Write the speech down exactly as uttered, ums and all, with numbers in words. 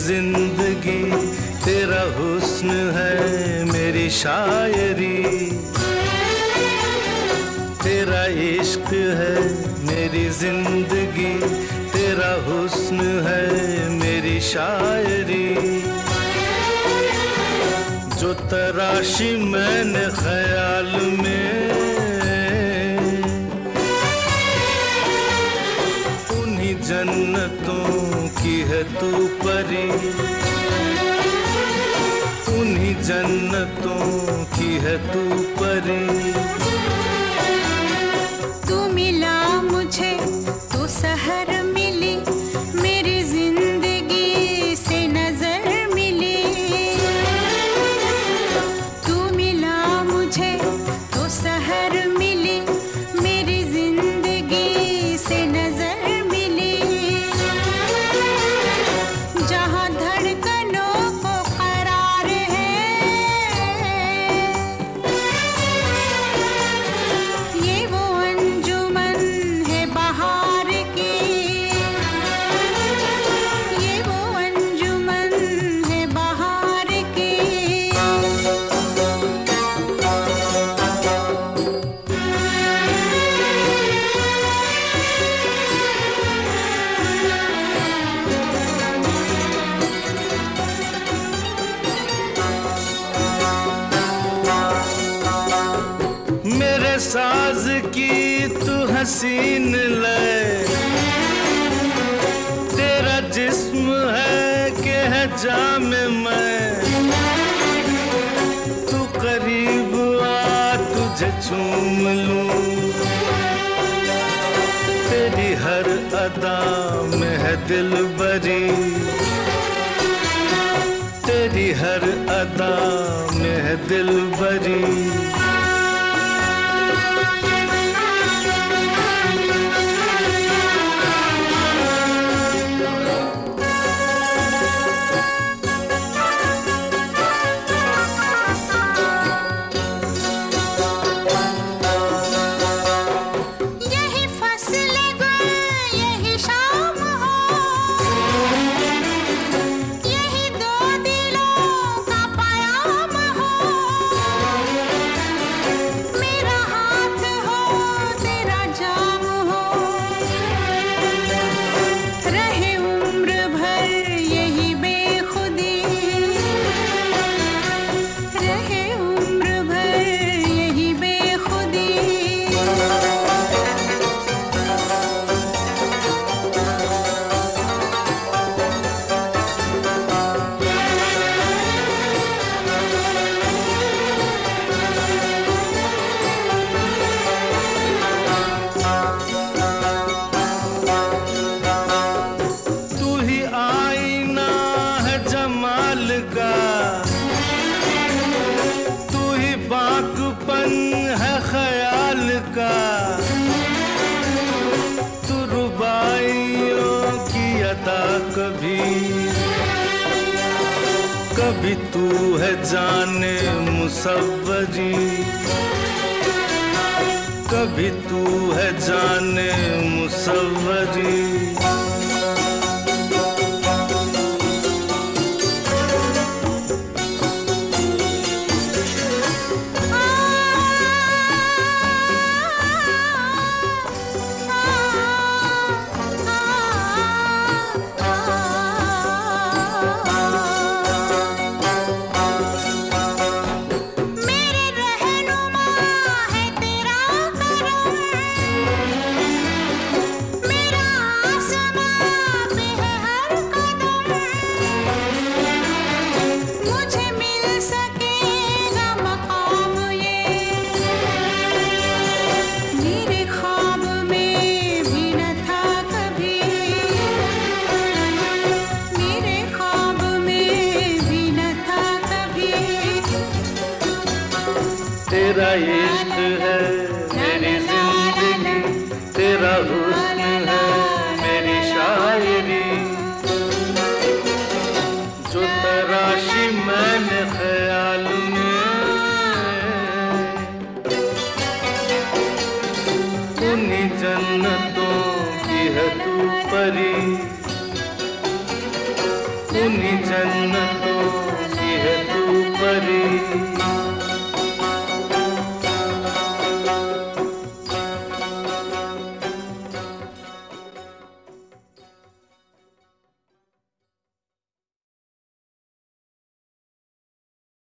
जिंदगी, तेरा हुस्न है मेरी शायरी, तेरा इश्क है मेरी जिंदगी, तेरा हुस्न है मेरी शायरी। जो तराशी मैंने ख्याल में, उन्हीं जन्नतों की है तू परी, उन्हीं जन्नतों की है तू परी। तू मिला मुझे तो सहर मिली, मेरी जिंदगी से नजर मिली। तू मिला मुझे तो सहर मिली, मेरी जिंदगी से नजर मिली। जहाँ धड़कनों को करार है, ये वो अंजुमन है बहार की, ये वो अंजुमन है बहार की। मेरे साज की तू हसीन लय, तेरा जिस्म है कि है जाम मैं। तू करीब आ तुझे चूम लूं, तेरी हर अदा में है दिल बरी, तेरी हर अदा में है दिल बरी। यही फसले गुल, यही शाम हो, यही दो दिलों का प्याम हो। मेरा हाथ हो तेरा जाम हो, रहे उम्र भर यही बेखुदी, रहे उम्र भर यही बेखुदी। तू ही आईना है जमाल का, तू ही बाकपन है ख्याल का। तू रुबाइयों की अदा कभी, कभी तू है जाने मुसव्वरी, कभी तू है जाने मुसव्वरी। मेरे रहनुमा है तेरा करम, मेरा आसमां पे है हर कदम। मुझे मिल सकेगा मकाम ये, मेरे ख्वाब में भी न था कभी, मेरे ख्वाब में भी न था कभी। तेरा इश्क है मेरी जिंदगी, तेरा हुस्न है मेरी शायरी। जो तराशी मैंने ख्याल में, उन्हीं जन्नतों की है तू परी, सुनी जन्नत